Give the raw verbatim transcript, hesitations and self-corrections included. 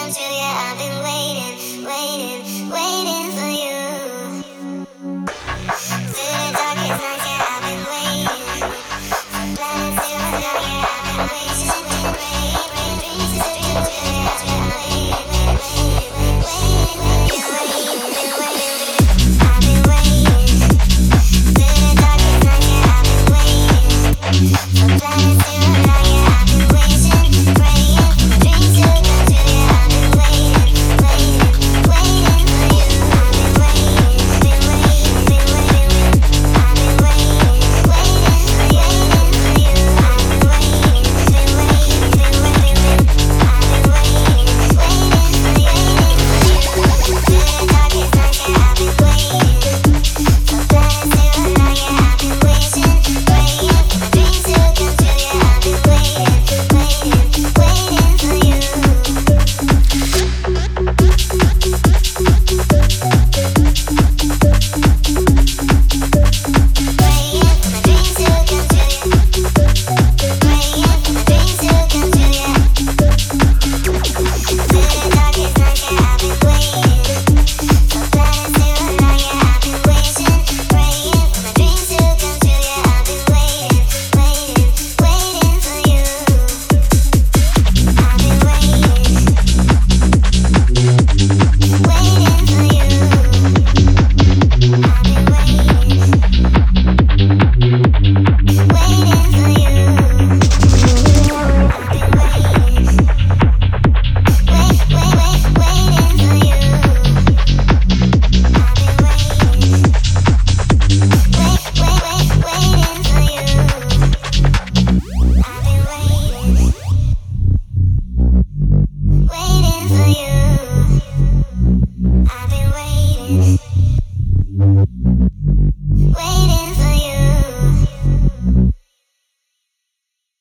come true. Yeah, I've been waiting, waiting, waiting for you. Through the darkest nights, yeah, I've been waiting. For planets to align, yeah, I've been waiting, waiting, waiting, waiting. Dreams to come true, yeah, I've been waiting, waiting, waiting, waiting, waiting, waiting, waiting. I've been waiting. Through the darkest nights, yeah, I've been waiting. For planets to align, yeah, I've been waiting, praying. Dreams to come true, yeah, I've been waiting, waiting, waiting for you. I've been waiting, been waiting, been waiting. I've been waiting, waiting for you, waiting for you. I've been waiting, been waiting, been waiting. I've been waiting, waiting for you, waiting for you. Through the darkest nights, yeah, I've been waiting. For planets to align, yeah, I've been waiting, praying. My dreams to come true, yeah, I've been waiting, waiting, waiting for you. Praying for my dreams to come true, yeah. Praying for my dreams to come true, yeah. Through the darkest nights, yeah, I've been waiting. For planets to align, yeah, I've been waiting, praying for my dreams to come true, yeah. I've been waiting, waiting, waiting for you. I've been waiting, waiting for you. I've been waiting, waiting for you. I've been waiting, wait, wait, wait, waiting for you. I've been waiting, wait, wait, wait, waiting for you. I've been waiting, waiting for you.